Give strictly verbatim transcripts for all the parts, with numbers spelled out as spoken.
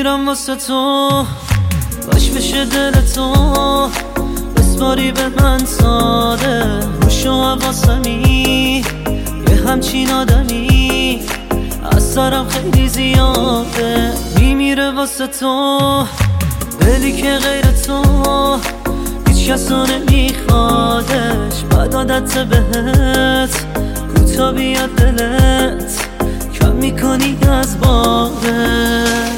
میمیرم واسه تو، باش بشه دل تو بسپاری به من ساده. روشو حواسمی یه همچین آدمی از سرم خیلی زیاده. میمیره واسه تو دلی که غیر تو هیچ کسو نمیخوادش. بد عادت بهت کوتا بیاد دلت کم میکنی از بارش.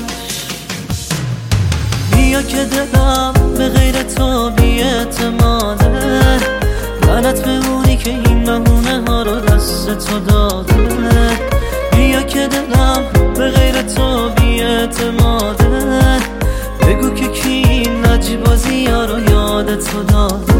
بیا که دلم به غیر تو بی‌اعتماده، لعنت به اونی که این بهونه ها رو دست تو داده. بیا که دلم به غیر تو بی‌اعتماده، بگو که کی این لجبازی ها رو یاد تو داده.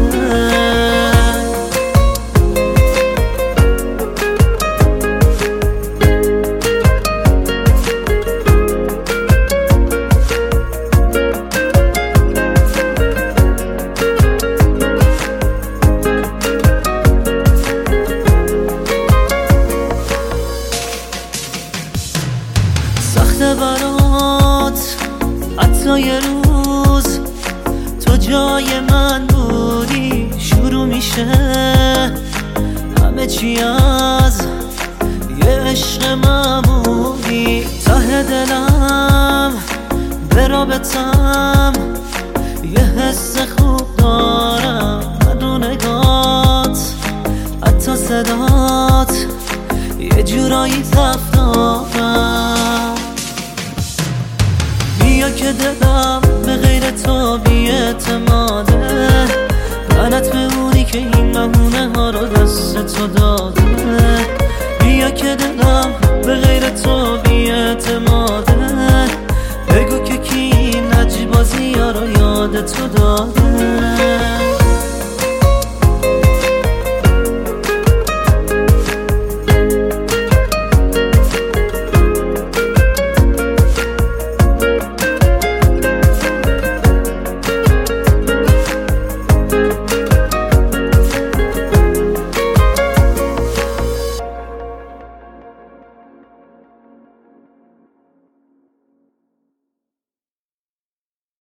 سخته برات حتی یه روز تو جای من بودی، شروع میشه همه چی از یه عشق معمولی. ته دلم به رابطم یه حس خوب دارم، هر نگات حتی صدات یه جورایی طرفدارم. بیا که دلم به غیر تو بی‌اعتماده، لعنت به اونی که این بهونه ها رو دست تو داده. بیا که دلم به غیر تو بی‌اعتماده،